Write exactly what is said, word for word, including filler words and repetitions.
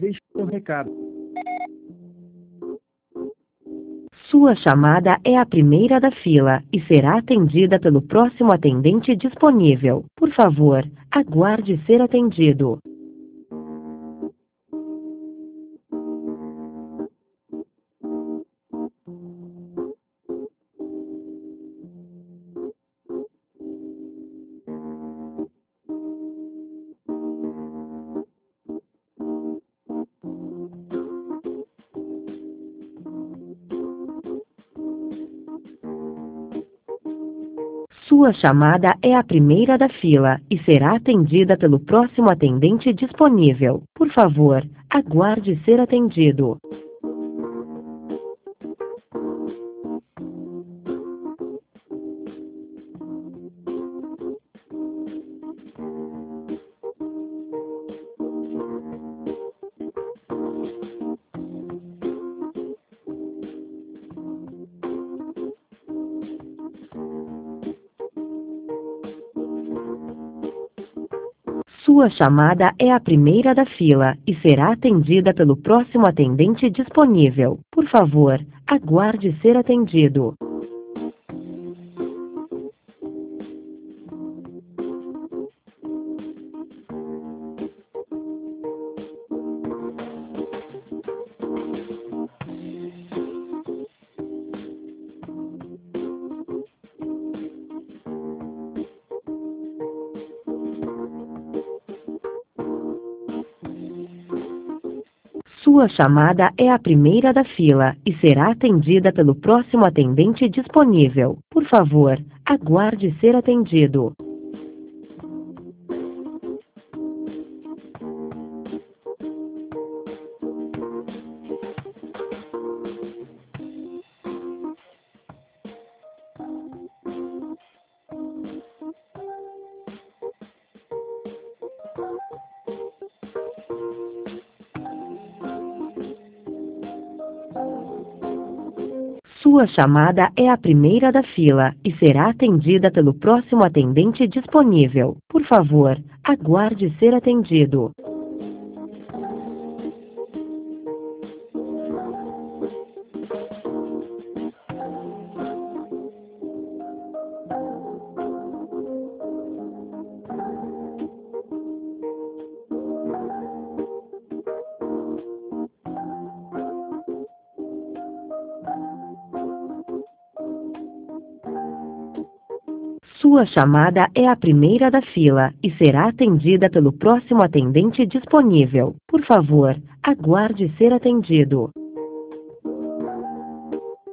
Deixe seu recado. Sua chamada é a primeira da fila e será atendida pelo próximo atendente disponível. Por favor, aguarde ser atendido. Sua chamada é a primeira da fila e será atendida pelo próximo atendente disponível. Por favor, aguarde ser atendido. Sua chamada é a primeira da fila e será atendida pelo próximo atendente disponível. Por favor, aguarde ser atendido. Sua chamada é a primeira da fila e será atendida pelo próximo atendente disponível. Por favor, aguarde ser atendido. Sua chamada é a primeira da fila e será atendida pelo próximo atendente disponível. Por favor, aguarde ser atendido. Sua chamada é a primeira da fila e será atendida pelo próximo atendente disponível. Por favor, aguarde ser atendido.